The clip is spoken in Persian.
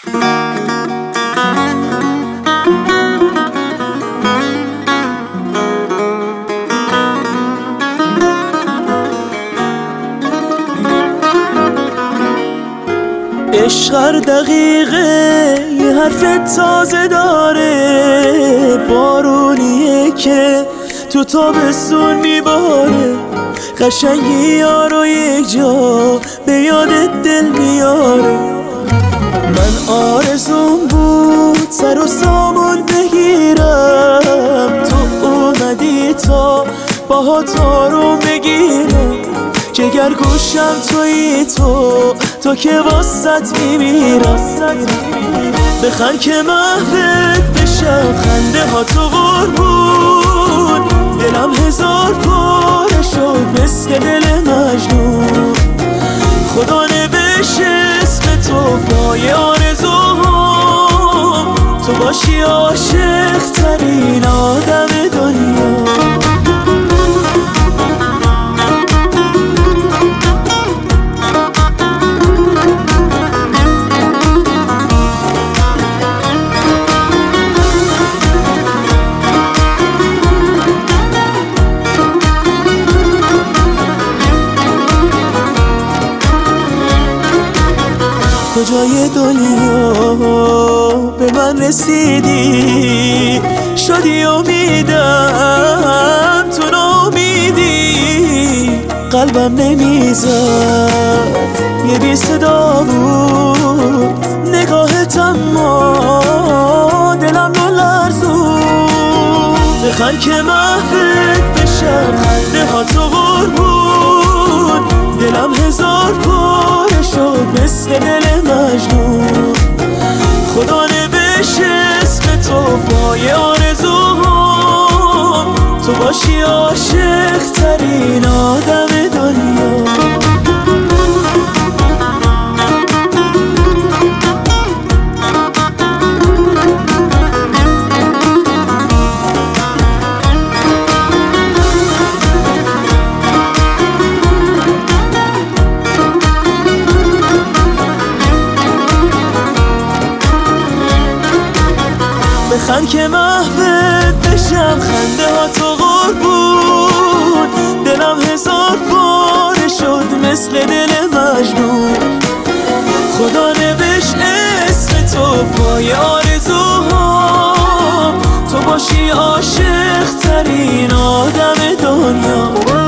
عشق هر دقیقه یه حرف تازه داره، بارونیه که تو تابستون میباره، قشنگی یارو یک جا به یادت دل میاره. من آرزوم بود سر و سامان بگیرم، تو اومدی تا باهات آروم بگیرم، جگر گوشم تویی تو که واسط میمیرم. بخند که محوت بشم، خنده ها تو قربون، دلم هزار پاره شد مثل دل مجنون. خدا نوشت اسم تو پای آرزوهام، تو باشی عاشق ترین آدم دنیا. کجای دنیا به من رسیدی، شدی امیدم تو ناامیدی، قلبم نمیزد یه بی صدا بود، نگاهت اما دلم نلرزون. بخند که محوت بشم، خنده ها تو قربون، دلم هزار پاره شد مثل دل مجنون. خدا نوشت اسم تو پای آرزوهام، تو باشی عاشق ترین آدم دنیا. بخند که محوت بشم، خنده ها تو قربون، دلم هزار پاره شد مثل دل مجنون. خدا نوشت اسم تو پای آرزوهام، تو باشی عاشق ترین آدم دنیا.